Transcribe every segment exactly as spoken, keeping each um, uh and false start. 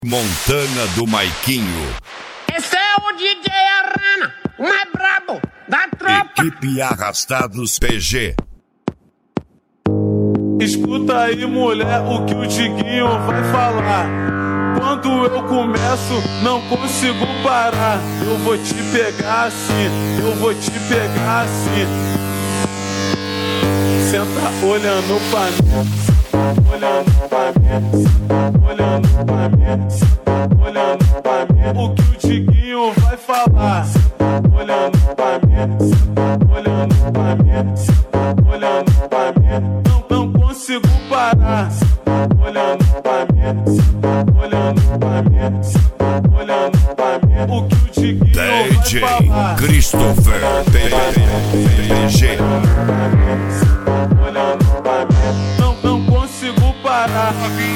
Montana do Maiquinho. Esse é o D J Arana, o mais brabo da tropa. Equipe Arrastados P G. Escuta aí, mulher, o que o Diguinho vai falar. Quando eu começo, não consigo parar. Eu vou te pegar assim, eu vou te pegar assim. Senta olhando pra mim, senta olhando pra mim, senta olhando pra mim, senta olhando pra mim. O que o Diguinho vai falar. Senta olhando pra mim, senta olhando pra mim, senta olhando pra mim. Não, não consigo parar. Senta olhando pra mim, senta olhando pra mim, senta olhando pra mim. O que o Diguinho vai falar. D J Christopher P G. Olhando pra mim, não, não consigo parar.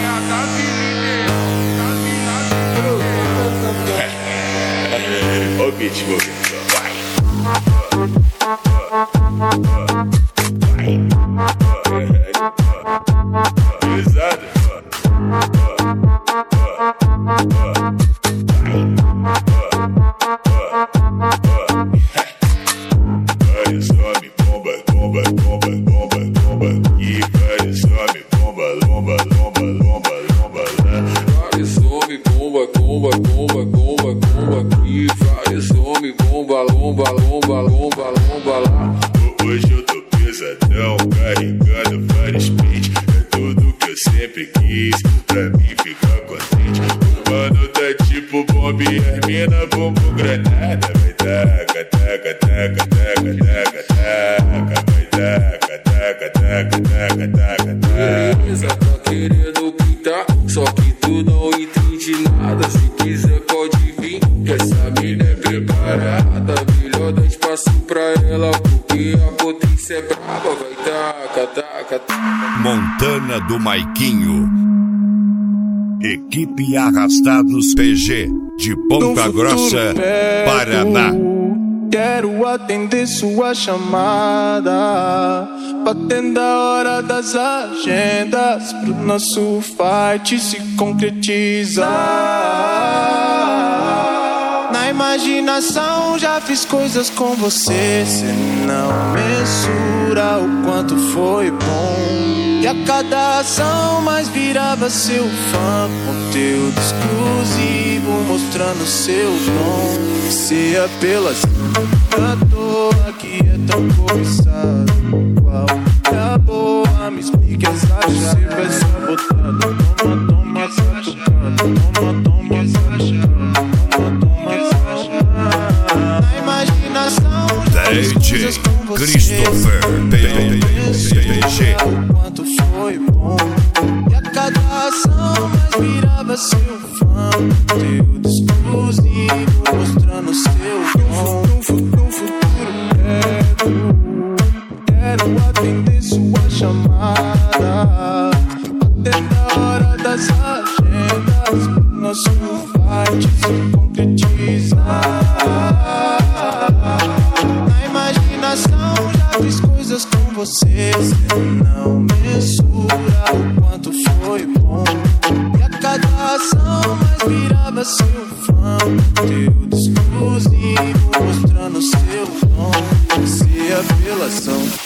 Ô beat, movimento, vai. Pesado. Vários homens, bomba, bomba, bomba, bomba, bomba. E vários homens, bomba, lomba, lomba, lomba, lomba lá. Vários homens, bomba, bomba, bomba, bomba, bomba. E vários homens, bomba, lomba, lomba, lomba, lomba lá. Hoje eu tô pesadão, carregando vários pentes. É tudo que eu sempre quis, pra mim ficar contente. O mano tá tipo bomba e as mina bumbum granada. Vai taca, taca, taca, taca, taca, taca. Vai taca, taca, taca, taca, taca, taca. Beleza, tá querendo pintar, só que tu não entende nada. Se quiser pode vir, que essa mina é preparada. Melhor dar espaço pra ela, porque a potência é braba. Vai taca, taca, taca. Montana do Maiquinho. Equipe Arrastados P G. De Ponta Grossa, Paraná. Quero atender sua chamada, batendo a hora das agendas, pro nosso fight se concretizar. Na imaginação já fiz coisas com você, cê não mensura o quanto foi bom. E a cada ação mais virava seu fã, conteúdo exclusivo mostrando seu dom. Se apelação à toa que é tão cobiçado, qual é a boa? Me explique essa chave. Você vai sabotando, toma, toma, sabotando, toma, toma, sabotando, toma, toma, sabotando. Na imaginação D J Christopher P G. quanto foi bom. E a cada ação mais virava seu fã, conteúdo exclusivo mostrando seu dom. No futuro quero, quero atender sua chamada, batendo a hora das agendas, pro nosso fight se concretizar. Na imaginação já fiz coisas com você, cê não mensura o quanto foi bom. E a cada ação mais virava seu fã, conteúdo exclusivo mostrando seu dom. Se apelação